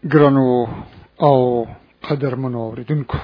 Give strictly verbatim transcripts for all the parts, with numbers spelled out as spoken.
ګرانو او قدرمنو اوریدونکو،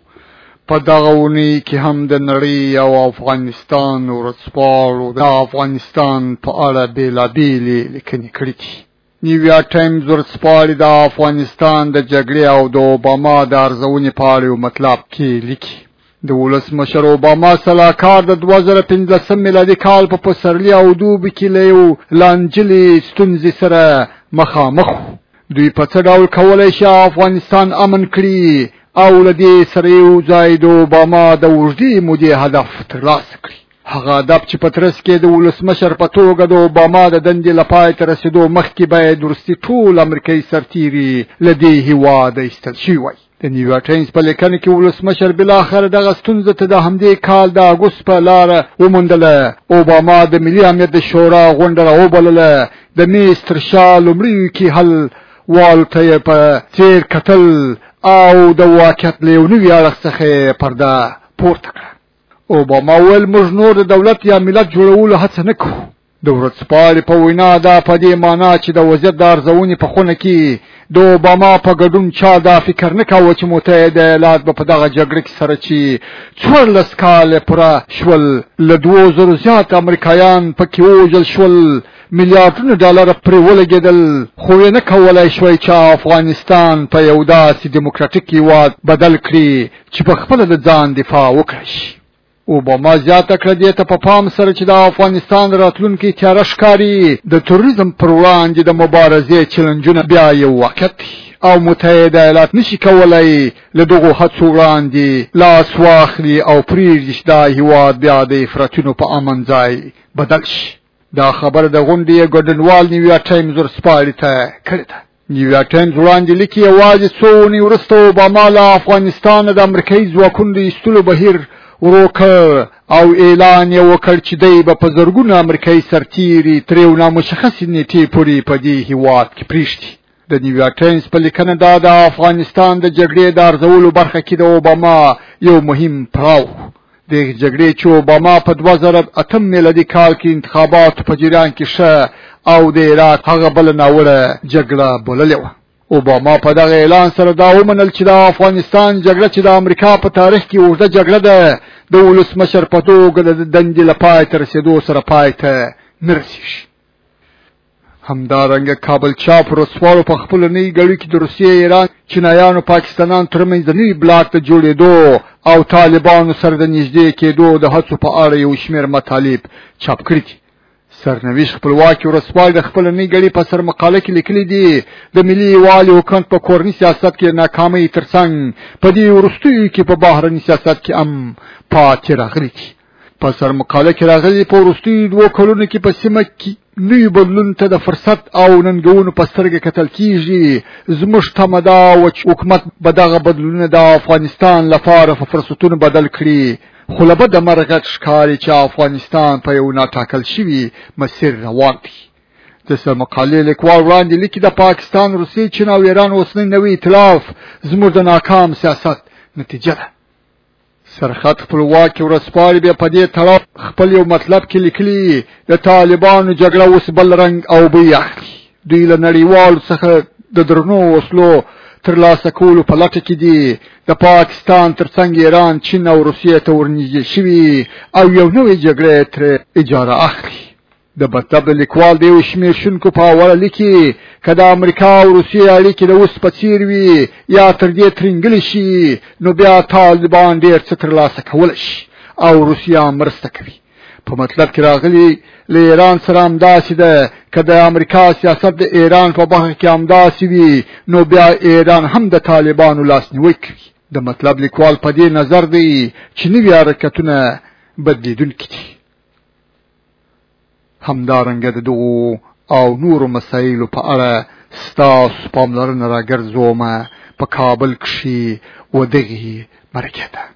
په دغه اونۍ کې هم د نړۍ او افغانستان ورځپاڼو د افغانستان په اړه بېلابېلې لیکنې کړي دي. نیویارک ټایمز ورځپاڼې د افغانستان د جګړې او د اوباما د ارزونې په اړه یو مطلب کې لیکي. د ولسمشر اوباما سلاکار د دوه زره پنځلسم میلادي کال په پسرلي او دوبي کې له یو لانجلې ستونزې سره مخامخ وو. دوی په څه ډول کولی شي افغانستان امن کړي او له دې سره یو ځای د اوباما د اوږدې مودې هدف ترلاسه کړي. هغه هدف چې په ترڅ کې د ولسمشر په توګه د اوباما د دندې له پای ته رسېدو مخکې باید وروستي ټول امریکایي سرتیري له دې هېواده ایستل شوي وای. د نیویارک ټایمز په لیکنه کې ولسمشر بالاخره دغه ستونزه ته د همدې کال د اګوست په لاره وموندله. اوباما د ملي امنیت د شورا غونډه راوبلله. د میز تر شا لومړیو کې حل والو ته یې په څېر کتل او د واقعیت له یو نوي اړخ څخه پرده پورته کړه. اوباما وویل موږ نور د دولت یا ملت جوړولو هڅه نه کوو. د ورځپاڼې په وینا دا په دې معنا چې د وضعیت د ارزونې په خونه کې د اوباما په ګډون چا دا فکر نه کاوه چې متحده ایالات به په دغه جګړه کې سره چې څوارلس کاله پوره شول له دوو زرو زیات امریکایان پکې ووژل شول، میلیارډونه ډالر پرې ولګېدل، خو یې نه کولی شوی چې افغانستان په یو داسې دیموکراتیک هېواد بدل کړي چې په خپله د ځان دفاع وکړی شي. اوباما زیاته کړه دې ته په پام سره چې د افغانستان راتلونکی تیاره ښکاري. د تروریزم پر وړاندې د مبارزې چلنجونه بیا یو واقعیت دی او متحده ایالات نشي کولی له دغو هڅو وړاندې لاس واخلي او پرېږدي چې دا هېواد بیا د افراطونو په امن ځای بدل شي. دا خبره د غونډې ګډونوال نیویارک ټایمز ورځپاڼې ته کړې ده. نیویارک ټایمز وړاندې لیکي یوازې څو اونۍ وروسته اوباما له افغانستانه د امریکایي ځواکونو د ایستلو بهیر ورو کړ او اعلان یې وکړ چې دی به په زرګونو امریکایي سرتیري تر یو نامشخصې نیټې پورې په دې هېواد کې پرېږدي. د نیویارک ټایمز په لیکنه دا د افغانستان د جګړې د ارزولو برخه کې د اوباما یو مهم پړاو د جګړې چې اوباما په دوه زره اتم میلادي کال کې انتخاباتو په جریان کې ښه او د عراق هغه بله ناوړه جګړه بللې وه. اوباما په دغه اعلان سره دا ومنل چې د افغانستان جګړه چې د امریکا په تاریخ کې اوږده جګړه ده د ولسمشر په توګه د دندې له پای ته رسېدو سره پای ته نه رسېږي. همدارنګه کابل چاپ ورځپاڼو په خپلو نوي ګړیو کې د روسیې، ایران، چینایانو، پاکستانانو ترمنځ د نوي بلاک د جوړېدو او طالبانو سره د نږدې کېدو د هڅو په اړه یو شمېر مطالب چاپ کړي دي. سرنوشت خپلواکي ورځپاڼې د خپل نوي ګړي په سر مقاله کې لیکلي دي د ملي یووالي حکومت په کورني سیاست کې ناکامۍ ترڅنګ په دې وروستیو کې په بهرني سیاست کې هم پاتې راغلي دي. په سر مقاله کې راغلي په وروستیو دوو کلونو کې په سیمه کې نوي بدلون ته د فرصت او ننګونو په سترګه کتل کیږي. زموږ تمه دا وه چې حکومت به دغه بدلونونه د افغانستان لپاره په فرصتونو بدل کړي، خو له بده مرغه ښکاري چې افغانستان په یو ناټاکل شوي مسیر روان دی. د سر مقالې لیکوال وړاندې لیکي د پاکستان، روسیې، چین او ایران اوسنی نوي ائتلاف زموږ د ناکام سیاست نتیجه ده. سرخط خپلواکي ورځپاڼې بیا په دې تړاو خپل یو مطلب کې لیکلي د طالبانو جګړه اوس بل رنګ او بوی اخلي. دوی له نړیوالو څخه د درنو وسلو ترلاسه کولو په لټه کې دي. د پاکستان ترڅنګ ایران، چین او روسیې ته ورنږدې شوي او یو نوې جګړه ترې اجاره اخلي. د مطلب لیکوال د یو شمېر شنونکو په حواله لیکي که د امریکا او روسیې اړیکې د اوس په څېر وي یا تر دې ترینګلې شي نو بیا طالبان ډېر څه ترلاسه کولی شي او روسیه مرسته کوي. په مطلب کې راغلي له ایران سره همداسې ده. که د امریکا سیاست د ایران په برخه کې همداسې وي نو بیا ایران هم د طالبانو لاسنیوی کوي. د مطلب لیکوال په دې نظر دی چې نوي حرکتونه بدلیدونکي دي. همدارنګه د دغو او نورو مسایلو په اړه ستاسو پاملرنه راګرځومه په کابل کښې و دغې مرکې ته.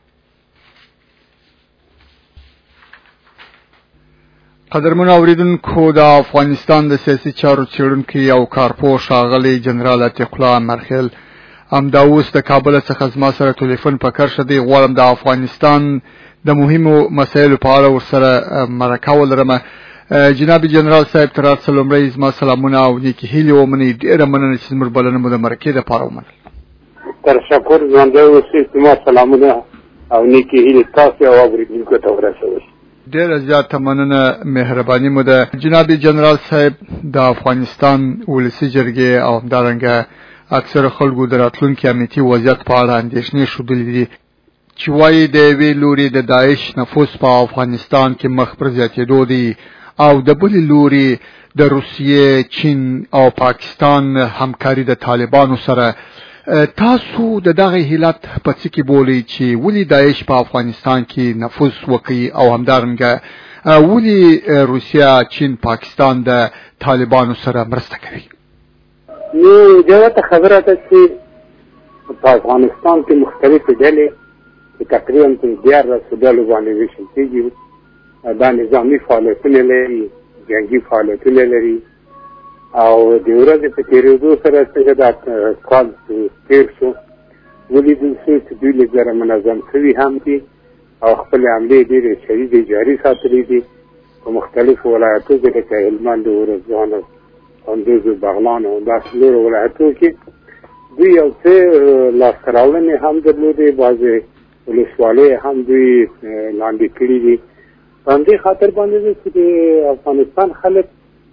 قدرمنو اوریدونکو، د افغانستان د سیاسي چارو څېړونکی او کارپوه ښاغلی جنرال عتیق الله مرخیل همدا اوس د کابل څخه زما سره ټلیفون په کرښه دی. غواړم د افغانستان د مهمو مسایلو په اړه ورسره مرکه ولرم. جناب جنرال صاحب تر څو لمړی زما سلامونه او نیکی هیلې ومنئ. ډېره مننه چې زموږ بلنه مو د مرکې دپاره ومنل. تشکر. ژوندی اوسئ. زما سلامونه او نیکی هیلې تاسو او اورېدونکو ته ورسوئ. ډېره زیاته مننه، مهرباني مو ده. جناب جنرال صاحب د افغانستان ولسي جرګې او همدارنګه اکثره خلکو د راتلونکي امنیتي وضعیت په اړه اندېښنې ښودلې دي چې وایي د یوې لوري د داعش نفوذ په افغانستان کې مخ پر زیاتېدو دی او د بلې لوري د روسیې، چین او پاکستان همکاري د طالبانو سره. تاسو د دغه حالت په څه کې بولئ چې ولې داعش په افغانستان کې نفوذ وکړي او همدارنګه ولې روسیه، چین، پاکستان د طالبانو سره مرسته کوي؟ نو جوته خبره ده چې په افغانستان کې مختلفې ډلې تقریبا په دیارلس ډلو باندې ویشل کېږي. دا نظامي فعالیتونه لري، جنګي فعالیتونه لري او د ورځې په تېرېدو سره څنګه دا کال تېر شو ولیدل شو چې دوی لږ زره منظم شوي هم دي او خپلې حملې ډېرې شدیدې جاري ساتلې دي په مختلفو ولایتو کې لکه هلمند، ارزګان، کندوز، بغلان او داسې نورو ولایتو کې دوی یو څه لاسته راوړنې هم درلودې، بعضې ولسوالۍ هم دوی لاندې کړي دي. په همدې خاطر باندې چې د افغانستان خلک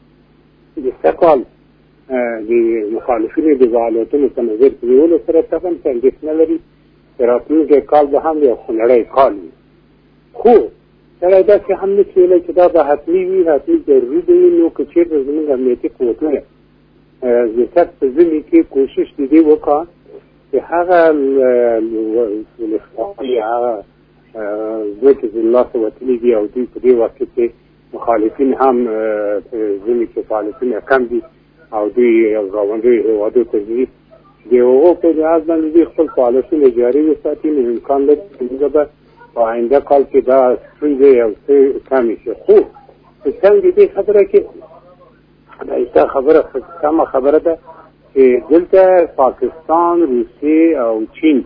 د سږ کال د مخالفینو د فعالیتونو په نظر کې نیولو سره طبعا اندېښنه لري چې راتلونکی کال به هم یو خونړی کال وي. خو سړی داسې هم نه شي ویلی چې دا به حتمي وي، حتمي ضروري به وي. نو که چېرته زموږ امنیتي قوتونه زیاتر په ژمي کې کوشش د دې وکړه چې هغه ولسوالۍ هغه دوی چې د لاسه وتلي دي او دوی په دې وخت کې مخالفین هم په ژمي کې فعالیتونه کم دي او دوی ګاونډیو هېوادو ته ځي، د هغو په لحاظ باندې دوی خپل فعالیتونه جاري وساتي. نو امکان لري چې موږ به په آینده کال کې دا ستونزې یو څه کمې شي. خو په څنګ د دې خبره کې دا ایسته خبره سمه خبره ده چې دلته پاکستان، روسیې او چین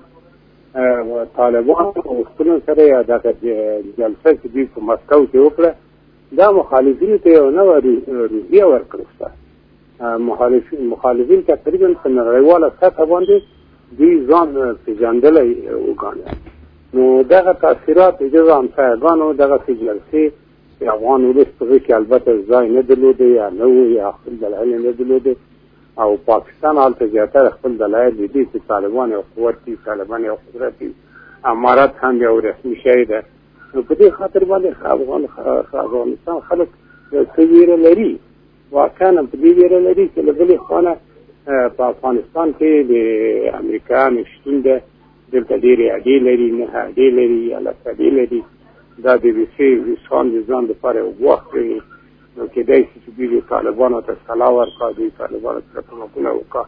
طالبان په وختونو سره یا دغه جلسه چې دوی په مسکو کې وکړه دا مخالفینو ته یو نوه روحیه ورکړه شوه. مخالفین مخالفین تقریبا په نړیواله سطحه باندې دوی ځان پېژندلی وګاڼه. نو دغه تاثیرات د دغه همسایهګانو دغسې جلسې د افغان ولس په هغې کې البته ځای نه درلوده یا نه و یا خپل دلایل یې نه درلوده او پاکستان هلته زیاتره خپل دلایل د دې چې طالبان یو قوت دي، طالبان یو قدرت دي، امارات هم یو رسمي شی ده. نو په دې خاطر باندې افغان افغانستان خلک څه ویره لري، واقعا په دې ویره لري چې له بلې خوا په افغانستان کې د امریکایانو شتون ده. دلته ډېرې اډې لري، نهه اډې لري یا لس اډې لري. دا د روسیې روسان د ځان لپاره یو ګواښ کوي. نو کېدای شي چې دوی د طالبانو ته سلا ورکړه، دوی طالبانو سره کومکونه وکړه.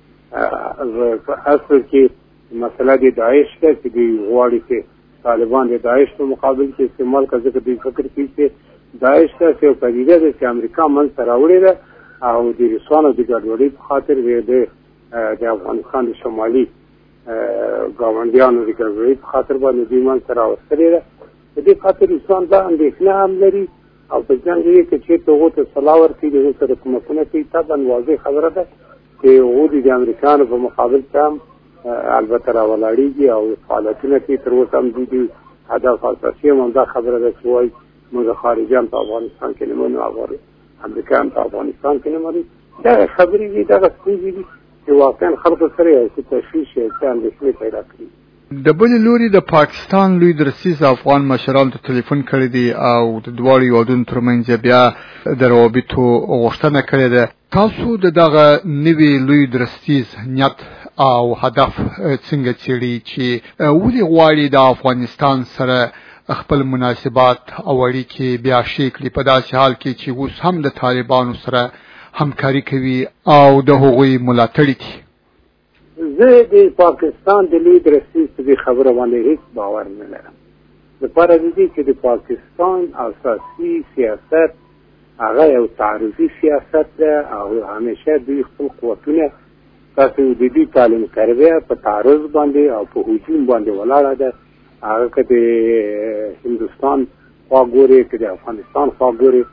په اصل کې مسله د داعش ده چې دوی غواړي چې طالبان د داعش په مقابل کې استعمال کړي، ځکه دوی فکر کوي چې داعش داسې یو پدیده ده چې امریکا منځته راوړې ده او د روسانو د ګډوډۍ په خاطر د افغانستان د شمالي ګاونډیانو د ګډوډۍ په خاطر باندې دوی منځته راوستلې ده. په دې خاطر روسان دا اندېښنه هم لري او په ځان کې چې چېرته هغو ته سلا ورکړي، د هغو سره کومکونه کوي. طبعا واضح خبره ده چې هغوی د امریکایانو په مقابل کې هم البته راولاړېږي او فعالیتونه کوي. تر اوسه هم دوی د هدف اساسي هم همدا خبره ده چې وایي موږ خارجیان په افغانستان کې نه منو، امریکایان په افغانستان کې نه منو. دغه خبرې دي، دغه ستونزې دي چې واقعا خلکو سره یو څه تشویش، یو څه اندېښنې پیدا کړي. د بلې لوري د پاکستان لوی درستیز افغان مشرانو ته تلیفون کړی دی او د دواړو هېوادونو ترمنځ بیا د روابطو غوښتنه کړې ده. تاسو د دغه نوي لوی درستیز نیت او هدف څنګه څېړي چې ولې غواړي د افغانستان سره خپل مناسبات او اړیکې بیا ښې کړي په داسې حال کې چې اوس هم د طالبانو سره همکاري کوي او د هغوی ملاتړي دي؟ زه د پاکستان د لوی درستیز په دې خبره باندې هیڅ باور نه لرم. لپاره د دې چې د پاکستان اساسي سیاست هغه یو تعرضي سیاست ده او همیشه دوی خپل قوتونه تاسو د دې تعلیم تربیه په تعرض باندې او په هجوم باندې ولاړه ده. هغه که د هندوستان خوا ګوري، که د افغانستان خوا ګوري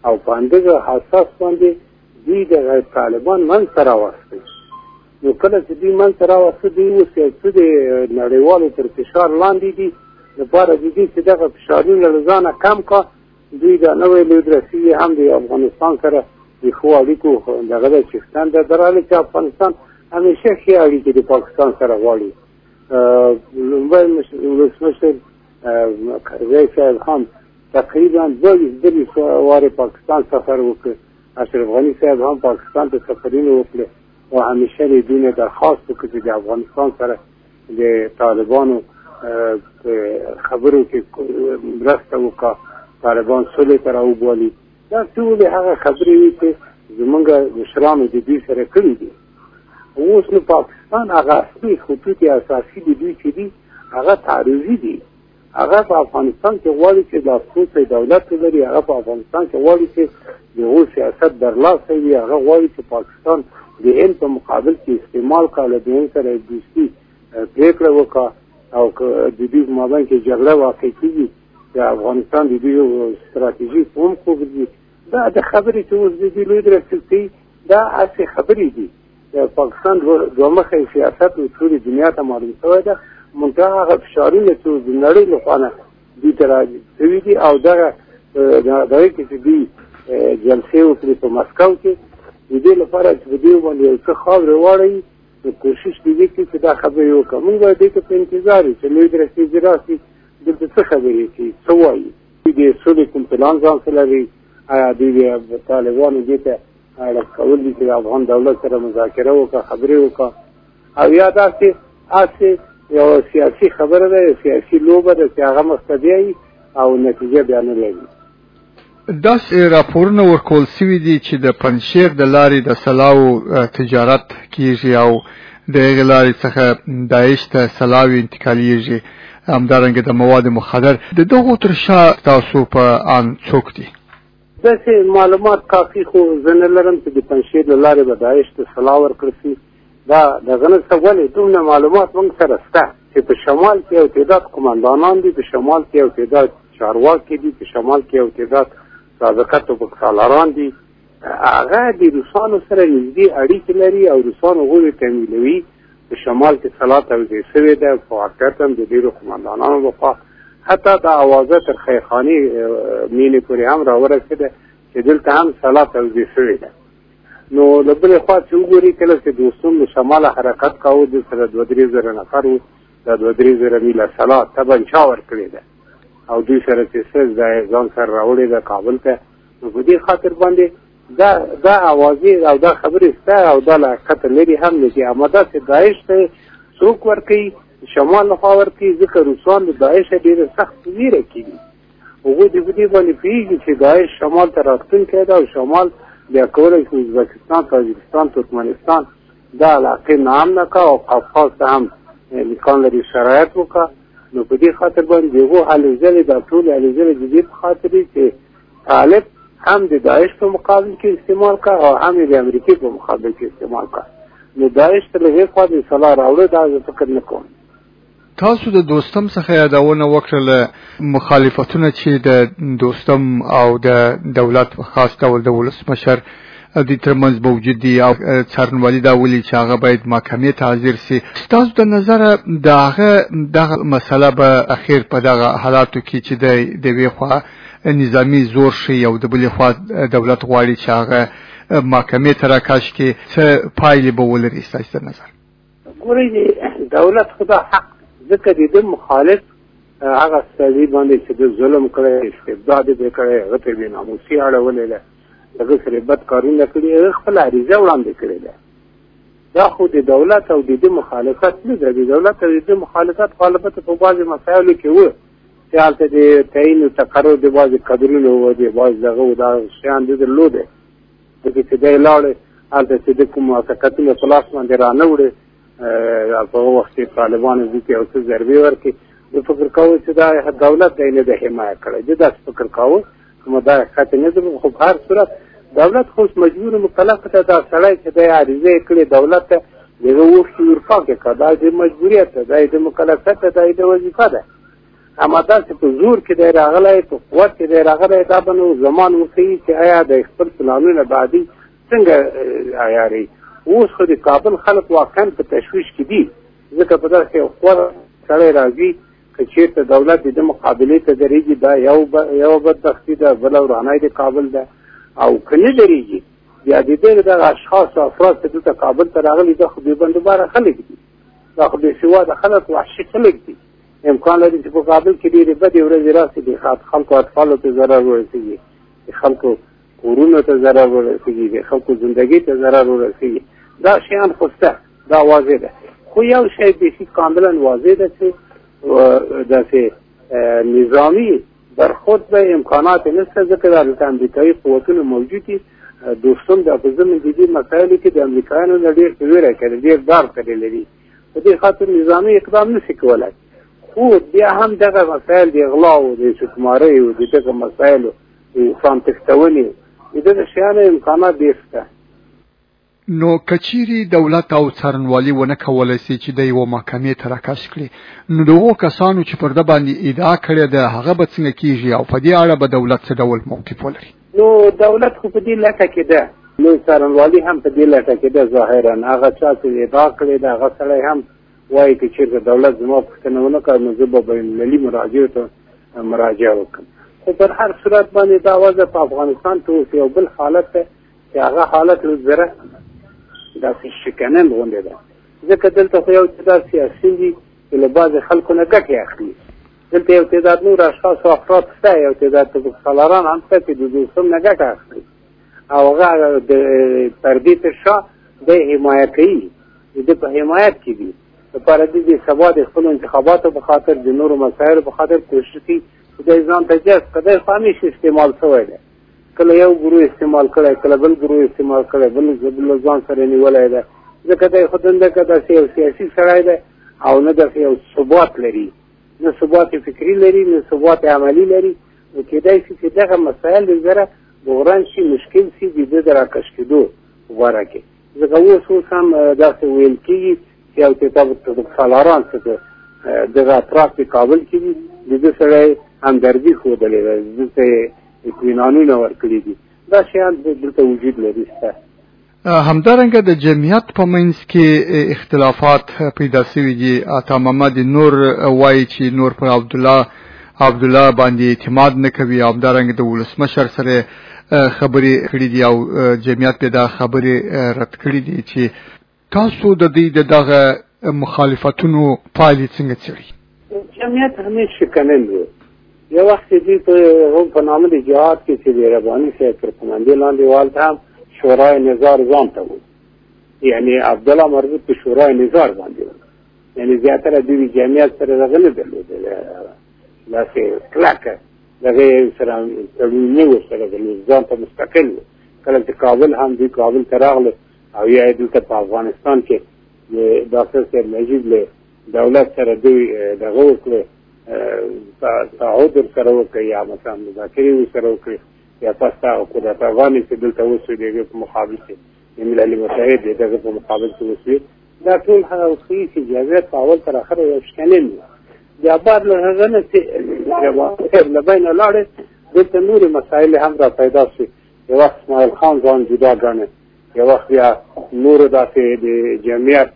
او په همدغه حساس باندې دوی د طالبان منځ ته راوستل. نو کله چې دوی منځ ته راوستل دوی اوس څه د نړیوالو تر فشار لاندې دي لپاره د دې چې دغه فشارونه له ځانه کم کا دوی د نوې لیدرسي هم د افغانستان سره د ښو اړیکو دغه د چښتن د دراله چې افغانستان همیشه ښې اړیکې د پاکستان سره غواړي. لومړی ولسمشر کرزی صاحب هم تقریبا دوه درې وارې پاکستان سفر وکړ. اشرف غني صاحب هم پاکستان ته سفرونه وکړل او همیشه د دوی نه درخواست وکړ چې د افغانستان سره د طالبانو خبرو کې مرسته وکړه، طالبان صلح ته راوبولي. دا ټولې هغه خبرې وي چې زمونږ مشرانو د دوی سره کړي دي. اوس نو پاکستان هغه اصلي خطوط اساسي د دوی چې دي هغه تعرضي دي. هغه په افغانستان کې غواړي چې د خپل دولت لري، هغه په افغانستان کې غواړي چې د غو سیاست برلاسه وي، هغه غواړي چې پاکستان د هند په مقابل کې استعمال کاله د هند سره دوستي پریکړه وکړه او د دې په مابین کې جګړه واقع کیږي د افغانستان د دې ستراتیژي کوم کوي. دا د خبرې چې اوس د دې لوی درسي دا اصلي خبرې دي. د پاکستان دوه مخه سیاست او ټول دنیا ته معلوم شوی ده. منتها هغه فشارونه چې د نړۍ له خوا دي تر دې دي او دا دا کې چې دي جلسې وکړي په مسکو کې د دې لپاره چې د دې باندې یو څه خاورې واړوي نو کوشش دې کوي چې دا خبرې وکړي. موږ به دې ته په انتظار یو چې لوی درسي راسي دلته څه خبرې کوي څه وایي د سولې کوم پلان ځان سره لري. آیا دوی طالبانو دې ته اړه کول دي چې افغان دولت سره مذاکره وکړي خبرې وکړي او یا داسې اسې یو سیاسي خبره ده، سیاسي لوبه ده چې هغه مستدی او نتیجه بیا نه لري. داس راپورونه ورکول سوي دي چې د پنځشیر د لارې د سلاو تجارت کیږي او د هغې لارې څخه داعش ته سلاوي انتقالیږي، همدارنګه د مواد مخدر. د دغو تر شا تاسو په ان څوک دي؟ داسې معلومات کافي خو زه نه لرم چې د پنځشیر د لارې به داعش ته سلا ورکړل شي. دا دغه نه څه ولې دومره معلومات موږ سره شته چې په شمال کې یو تعداد قماندانان دي، په شمال کې یو تعداد چارواکي دي، په شمال کې یو تعداد سابقه توپکسالاران دي. هغه د روسانو سره نږدې اړیکې لري او روسان هغوی تمویلوي. په شمال کې سلا توزیع شوې ده په واقعیت هم د ډېرو قماندانانو لخوا حتی دا اوازه تر خیرخانې مینې پورې هم راورسېده چې دلته هم سلا توزیع شوې ده. نو له بلې خوا چې وګوري کله چې دوستون له شماله حرکت کاوه د سره دوه درې زره نفر وو، دا دوه درې زره میله سلا طبعا چا ورکړې ده او دوی سره چې څه ځان سره راوړې ده کابل ته. نو په دې خاطر باندې دا دا اوازې او دا خبرې شته او دا له حقیقته لرې هم نه دي. اما داسې داعش ته څوک ورکوي شمال لخوا ورکوي ځکه روسان د داعش ډېره سخت ویره کوي. هغوی د دې باندې پوهېږي چې داعش شمال ته راتلونکی ده او شمال بیا کولی شي ازبکستان، تاجکستان، ترکمنستان دا علاقې نام نه کا او قفقاز ته هم امکان لري شرایط وکړه. نو په دې خاطر باندې هغو هلې ځلې دا ټولې هلې ځلې د دې په خاطر دي چې طالب هم د داعش په مقابل کې استعمال کا او هم د امریکې په مقابل کې استعمال کا. نو داعش ته له هغې خوا د سلا راوړه دا زه فکر نه کوم. تاسو د دوستم څخه یادونه وکړله مخالفتونه چې د دوستم او د دولت خاص ډول د ولسمشر د ترمنځ موجود دي او څارنوالي دا ولي چې هغه باید محکمې ته حاضر سي. ستاسو د نظره دغه دغه مسله به اخیر په دغه حالاتو کې چې د یوې خوا نظامی زور شي او د بلې خوا دولت غواړي چې هغه محکمې ته راکش کړي څه پایلې به ولري ستاسو د نظر؟ ګورئ دولت خدا حق ځکه د دې مخالف هغه سړي باندې چې د ظلم کړی استبداد یې کړی هغه ته بې ناموسي اړولې ده هغه سره بد کارونه کړي هغه خپله عریضه وړاندې کړې ده. دا خو د دولت او د دې مخالفت نه ده. د دولت او د دې مخالفت خو البته په بعضې مسایلو کې وه چې هلته د تعین او تقرر د بعضې قدرونه وه د بعض دغه و دا شیان ده درلودې ځکه چې دی لاړې هلته چې د کوم موافقتونه په لاس باندې رانه وړې په هغه وخت کې طالبانو دې ته یو څه ضربې ورکړي. زه فکر کوم چې دا دولت دی نه ده حمایه کړی. زه داسې فکر کوم کومه دا حقیقت نه ده. خو په هر صورت دولت خو مجبور مکلف ته دا سړی چې دی عریضه یې کړې دولت ته د هغه اوښکې ورپاکې کړه. دا د مجبوریت ده، دا د مکلفیت ده، دا د وظیفه ده. اما داسې په زور کې دی راغلی، په قوت کې دی راغلی، دا به نو زمان وښیي چې آیا د خپل پلانونه بعدي څنګه عیاري. اوس خو د کابل خلک واقعا په تشویش کې دي، ځکه په داسې یو غوره سړی راځي که چېرته دولت د ده مقابلې ته درېږي، دا یو یوه بدبختي ده، بله ورانۍ د کابل ده. او که نه درېږي بیا د دې دغه اشخاص او افراد چې دلته کابل ته راغلي دا خو بې بندوباره خلک دي، دا خو بې سواده خلک، وحشي خلک دي. امکان لري چې په کابل کې ډېرې بدې ورځې راسي، د خلکو اطفالو ته ضرر ورسېږي، د خلکو کورونو ته ضرر ورسېږي، د خلکو زندګۍ ته ضرر ورسېږي. دا شیان خو شته، دا واضح ده. خو یو شی بیخي کاملا واضح ده چې داسې نظامي برخورد به امکانات نشته، ځکه دلته امریکایي قوتونه موجود دي. دوستم د په ضمن د دې مسایلو کې د امریکایانو نه ډېر ویره کوي، ډېر ډار کړی لري، په دې خاطر نظامي اقدام نشي کولی. خو بیا هم دغه مسایل د غلا او د شکمارۍ او د دغه مسایلو د انسان تښتونې د دغه شیانو امکانات ډېر شته. نو کچيري دولت او څارنوالي ونه کولای شي چې د یو محکمې ته راکش کړي، نو دغه کسانو چې پر د باندې ادعا کړې ده هغه به څنګه کیږي او په دې اړه به دولت څه ډول موقف ولري؟ نو دولت خو په دې لټه کې ده، نو څارنوالي هم په دې لټه کې ده. ظاهرا هغه چا چې ادعا کړې ده هغه سړی هم وایي که چېرته دولت زما پوښتنه ونه کړه نو زه به بینالمللي مراجعو ته مراجعه وکړم. خو پر هر صورت باندې دا وضع په افغانستان کې اوس یو بل حالت ده چې هغه حالت زره داسې شکنند غوندې ده، ځکه دلته خو یو تعداد سیاسي دي چې له بعضې خلکو نه ګټې اخلي. دلته یو تعداد نور اشخاص او افراد شته، یو تعداد سالاران هم شته چې د دوستم نه ګټه اخلي او هغه د پردې تر شا دی حمایه کوي، د ده په حمایت کې دي. لپاره دې د سبا د خپلو انتخاباتو په خاطر د نورو مسایلو په خاطر کوشش کوي چې دی ځان ته جذب کړي. دی خو همیشه استعمال شوی دی، کله یو ګروه استعمال کړی، کله بل ګروه استعمال کړی، بل بل ځان سره نیولی دی، ځکه دی خو دنده که داسې یو سیاسي سړی دی او نه داسې یو ثبات لري، نه ثبات فکري لري، نه ثبات عملي لري. نو کېدای شي چې دغه مسایل د زره بحران شي، مشکل شي د ده د راکش کېدو په باره کې. ځکه اوس اوس هم داسې ویل کېږي چې یو تعداد سالاران څه دغه اطراف د کابل کې دي، د ده سړی همدردي ښودلې ده، دلته یې اطمینانونه ورکړي دي. دا شیان دلته وجود لري شته. همدارنګه د جمعیت په منځ کې اختلافات پیدا شوي دي. عطا محمد نور وایي چې نور پر عبدالله عبدالله باندې اعتماد نه کوي، همدارنګه د ولسمشر سره خبرې کړې دي او جمعیت به دا خبرې رد کړې دي. چې تاسو د دې دغه مخالفتونو پایلې څنګه څېړئ؟ جمعیت همیشه شکنند و. یو وخت دوی په هم په نامه د جهاد کې چې د رباني صاحب تر قمندې لاندې والته هم شورای نظار ځان ته و، یعنې عبدالله مربوط په شورای نظار باندې و، یعنې زیاتره دوی جمعیت سره دغه نه درلوده، داسې کلکه دغه سره تړون نه ورسره درلود، ځان ته مستقل و. کله چې کابل هم دوی کابل ته راغله او یا یې دلته په افغانستان کې د ډاکټر صاحب نجیب له دولت سره دوی دغه وکړه، تعهد سره وکړي یا مثلا مذاکرې سره وکړي یا تاسو ته قدرت افغاني چې دلته اوسوي دغه په مقابل کې د ملل متحد دغه په مقابل کې اوسوي. دا ټول هغه وخت چې جمعیت په اول تر اخره یو شکنند و. بیا بعد له هغه نه چې له بینه لاړې دلته نورې مسایل هم را پیدا شوې. یو وخت اسماعیل خان ځان جدا ګڼه، یو وخت بیا نورو داسې د جمعیت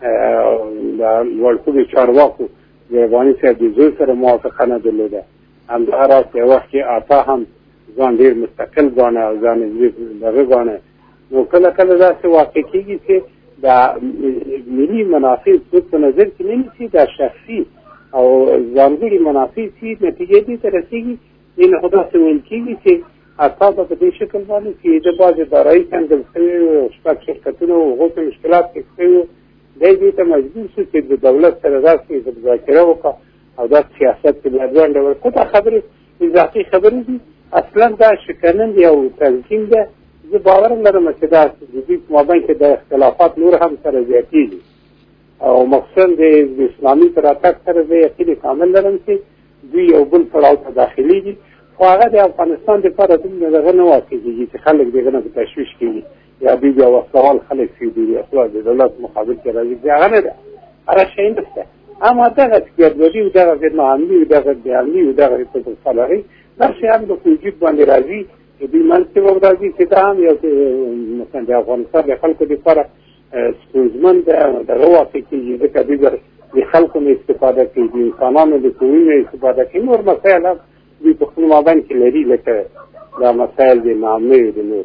د لوړپوړي چارواکو د رباني صاحب د زوی سره موافقه نه درلوده. همداراز یو وخت کې عطا هم ځان ډېر مستقل ګاڼه او ځان دغه ګاڼه. نو کله کله داسې واقع کېږي چې د ملي منافع څوک په نظر کې نه نیسي، دا شخصي او ځانګړي منافع چې نتیجې دې ته رسېږي. یعنې خو داسې ویل کېږي چې عطا به په دې شکل باندې چې د بعضې دارایي کنګل شوي وو، شپږ شرکتونه وو، هغو ته مشکلات پېښ شوي وو، دی دې ته مجبور شو چې د دولت سره داسې مذاکره وکړه او دا سیاست کې باید ونډه ورکړي. دا خبرې اضافي خبرې دي، اصلا دا شکنند یو تنظیم ده. زه باور لرم چې دا د دوی په مابین کې د اختلافات نور هم سره زیاتېږي او مخصوصا د اسلامي په راتګ سره زه یقین کامل لرم چې دوی یو بل پړاو ته داخلېږي. خو هغه د افغانستان دپاره دومره دغه نه واقع کېږي چې خلک دغه نه په تشویش کېږي یا دوی بیا وسله وال خلک چې دوی اصلا د دولت مقابل کې راځي، هغه نه ده، هغه شی نشته. اما دغه ګډوډي او دغه ځنامي او دغه ځامي او دغه په صلاحي دا شیان د وجود باندې راځي چې د منځ په راځي چې دا هم یو مثلا د افغانستان د خلکو لپاره ستونزمن ده دغه واقع کېږي ځکه دوی د خلکو نه استفاده کوي د انسانانو د قوې نه استفاده کوي نور مسایل هم دوی په خپل مابین کې لري لکه دا مسایل د نامې د نور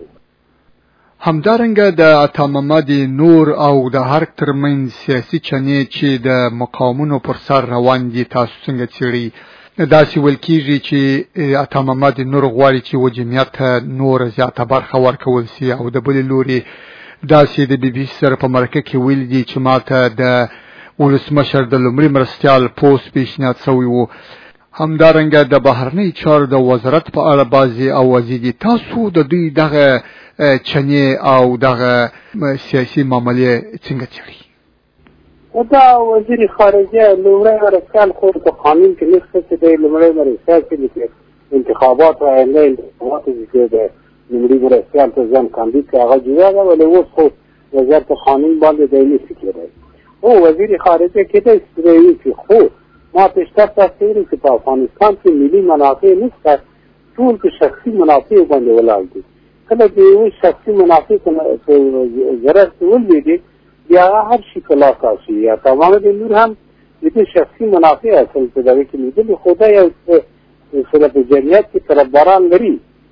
همدارنګه د عطا محمد نور او د هر ترمن سیاسي چنې چې د مقامونو پر سر روان دي تاسو څنګه چیرې داسې ویل کېږي چې عطا محمد نور غواړي چې و جمعیت نور زیاته برخه ورکول سي او د بلې لوري داسې د بي بي سي سره په مرکه کې ویل دي چې ماته د ولسمشر د لومړي مرستیال پوسټ پیشنهاد شوی و همدارنګه د بهرنی چارو د وزارت په اړه بعضې اوازې دي تاسو د دوی دغه چنې او دغه سیاسي معاملې څنګه څېړئ دا وزیر خارجه لومړی مرستیال خو په قانون کې نشته چې دی لومړی مرستیال چې انتخابات او آینده انتخاباتو کې د لومړي مرستیال ته ځان کاندید کړي هغه جوړه ده ولې اوس خو وزارت قانون باندې دی نشي کېدی او وزیر خارجه کېدای شي چې خو ما پیشتر تاسو چې په افغانستان کې ملي منافع نشته ټول په شخصي منافع باندې ولاړ دي کله چې یو شخصي منافع په ضرر ولوي بیا هر شي کلا کاشي یا تمام د نور هم د شخصي منافع اصل څه دا کې لیدل خدای یو سره په جمعیت کې طرفداران لري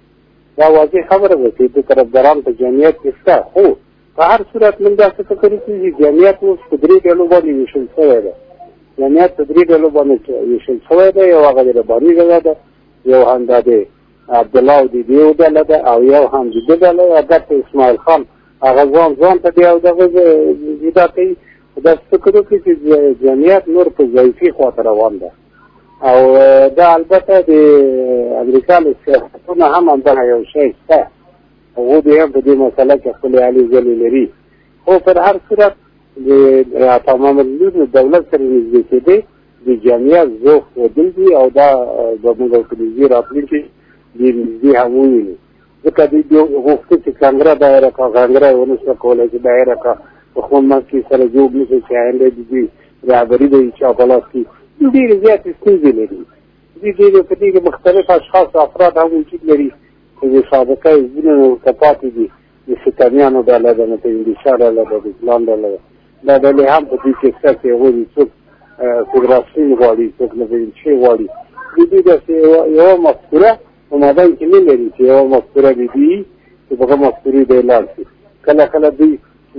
دا واضح خبره ده چې د طرفداران په جمعیت کې شته خو په هر صورت موږ دا څه کوي چې جمعیت اوس په درې ډلو باندې ویشل شوی ده جمعیت په درې ډلو باندې ویشل شوی ده یو هغه د رباني ډله ده یو هم د عبد الله د دیو ډله ده او یو هم د ډله ده د اسماعیل خان هغه ځان ځان ته دی او دغه جدا کوي دا څه کوي چې جمعیت نور په ضعیفي خواته روان ده او دا البته د امریکا له سیاستونو هم همدغه یو شی شته هغه دې هم په دې مسله کې خپل عالي ځلې لري خو پر هر صورت د تمام د دولت سره نږدې کېدی د جمعیت ذوق ودل دي او دا د موږ په دې راتلونکي د نږدې هم ویني ځکه دوی غوښتي چې کانګره دایره کا کانګره ونشو کولای چې دایره کا په خپل کې سره جوړ نشي چې آینده دي رهبري د چاپلاس کې ډېر زیات ستونزې لري دي دې په دې کې مختلف اشخاص افراد هم وجود لري چې سابقه ځینې کپاتې دي د ستانیانو ډله ده نو په انګلیسي ډله ده د اسلام ډله ده دا ډلې هم په دې کې څه کې هغوی څوک فدراسیون غواړي څوک نظریچې غواړي د دې داسې یوه مفکوره په مابین کې نه لري چې یوه مفکوره دې وي چې په هغه مفکورې دی لاړ شي کله کله دوی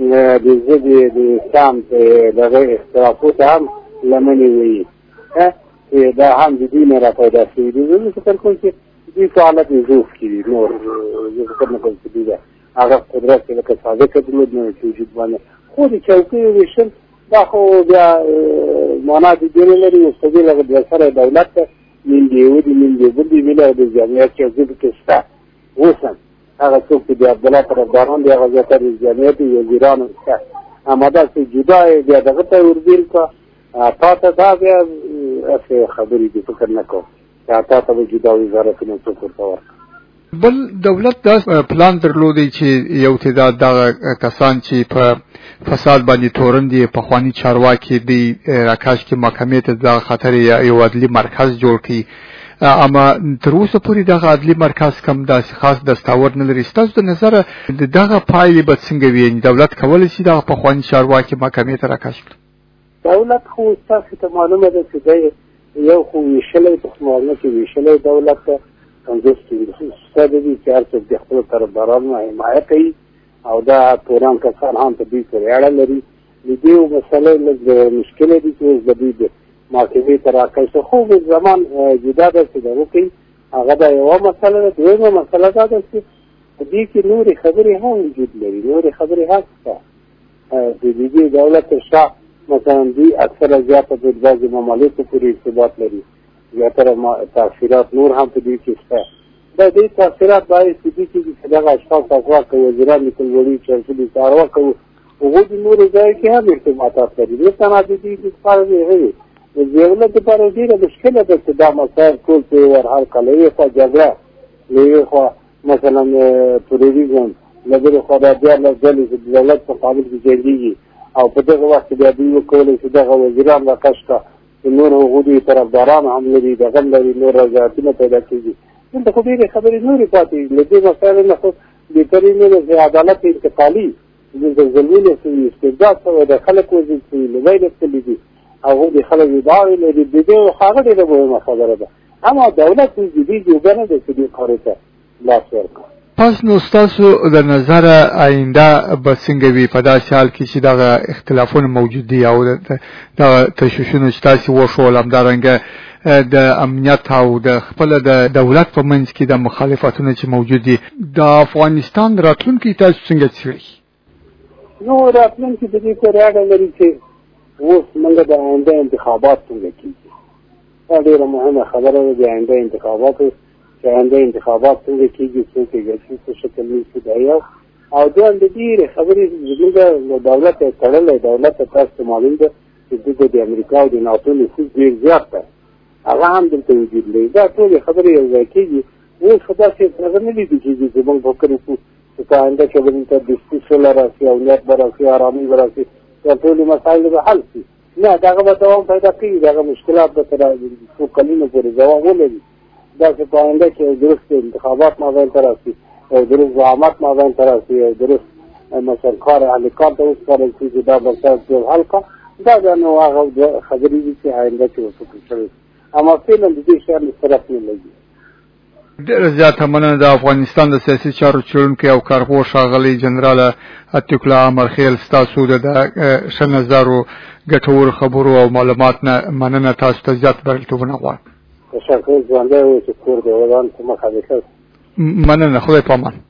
د ژبې د اسلام دغه اختلافو ته هم لمنې وایي دا هم د دوی نه را پیدا شوي دي زه فکر کوم چې دوی په حالت ضعف کې دي نور زه فکر نه کوم چې دوی ده هغه قدرت کې لکه صادقه درلود نه چې وجود باندې خو د چوکیو ویشل دا خو بیا معنا د دې نه لري مستقل هغه د سره دولت ته من دی ودی من دی بلدی ویله د جمعیت چې ځکه کې شته وسم هغه څوک چې د عبد الله طرفداران دی هغه ځکه د جمعیت وزیران شته اما دا چې جدا بیا دغه ته وربیل کا تاسو دا بیا څه خبرې دي فکر نه کوم چې تاسو جدا وزارت نه څوک ورته بل دولت دا پلان درلودي چې یو تعداد دغه کسان چې په فساد باندې تورن دي په خواني چارواکي دي راکاش کې محکمې ته د خطر یو عدلي مرکز جوړ کړي اما تر اوسه پورې دغه عدلي مرکز کم داسې خاص دستاور نه لري ستاسو د نظر دغه پایلې به څنګه وي دولت کولی شي دغه په خواني چارواکي محکمې ته راکاش کړي دولت خو تاسو ته معلومه ده چې یو خو ویشلې په معاملې کې ویشلې دولت ته پنځوس فیصد دي چې هر څوک د خپلو طرفدارانو حمایه کوي او دا توران کسان هم په دې پورې اړه لري د دې مسلې لږ مشکلې دي چې اوس د دوی د محکمې ته راکشي خو د زمان جدا ده چې دا وکړي هغه دا یوه مسله ده دویمه مسله دا ده چې په دې کې نورې خبرې هم وجود لري نورې خبرې هم شته د دې دولت تر شا مثلا دوی اکثره زیاته د بعضې ممالکو پورې ارتباط لري زیاتره تاثیرات نور هم په دې کې شته دا دې تاثیرات باید په دې کې چې دغه اشخاص اغوا کوي وزیران لیکل وړي چارسلي کاروا کوي هغوی د نورو ځای کې هم ارتباطات لري دې تنها د دې لپاره دی هغوی د دولت لپاره ډېره مشکله ده چې دا مسایل ټول پرې ورحل کړه له یوې خوا جګړه له یوې خوا مثلا تروریزم له بلې خوا دا دیارلس ډلې چې د دولت په مقابل کې جنګېږي او په دغه وخت کې بیا دوی وکولی چې دغه وزیران راکش کړه نور هغوی طرفداران هم لري دغه لري نور رضایتونه پیدا کېږي دلته خو ډېرې خبرې نورې پاتې له دې مسایلو نه خو بهتري نه ده چې عدالت انتقالي دلته ظلمونه شوي استبداد شوی د خلک وژل شوي لومړی نسلې دي هغوی د خلک ادعاوې لري د دې هغه ډېره مهمه خبره ده اما دولت جدي جوګه نه ده چې دې کارو ته لاس ورکړي پس نو ستاسو د نظره آینده به څنګه وي په داسې حال کې چې دغه اختلافونه موجود دي او دغه تشویشونه چې تاسې وښول همدارنګه د امنیت او د خپله د دولت په منځ کې د مخالفتونه چې موجود دي د افغانستان راتلونکی تاسو څنګه څېړئ نو راتلونکی د دې پورې اړه لري چې اوس موږ د آینده انتخابات څنګه کېږي دا ډېره مهمه خبره ده د آینده انتخاباتو چې آینده انتخابات څنګه کېږي څوک یې ګټي څه شکل نیسي دا یو او دویم د ډېرې خبرې زموږ له دولت یې تړلی دولت ته تاسو ته معلوم ده چې دلته د امریکا او د ناټو نفوذ ډېر زیات دی هغه هم دلته وجود لري دا ټولې خبرې یو ځای کېږي اوس خو داسې هغه نه لیدل کېږي چې موږ فکر وکړو چې په آینده کې به دلته دستي سوله راشي او نیت به راشي ارامي به راشي دا ټولې مسایل به حل شي نه دغه به دوام پیدا کوي دغه مشکلات به تر څو کلونو پورې دوام ولري دا چې په آینده کې درست انتخابات مابین ته راشي او درست زعامت مابین ته راشي او درست مثلا کار اهل کار ته وسپارل شي چې دا مسایل ټول حل کړه دا د نو هغه خبرې دي چې آینده کې وفکر شوي اما فعلا د دې شیانو طرف نه لګي ډېره زیاته مننه د افغانستان د سیاسي چارو څېړونکی او کارپوه ښاغلی جنرال عتیق الله امرخیل ستاسو د ښه نظرو ګټورو خبرو او معلومات نه مننه تاسو ته زیات بریالیتوبونه غواړم تشکر ژوندی اوسئ کور د ودان په مخه دې ښه مننه خدای په امان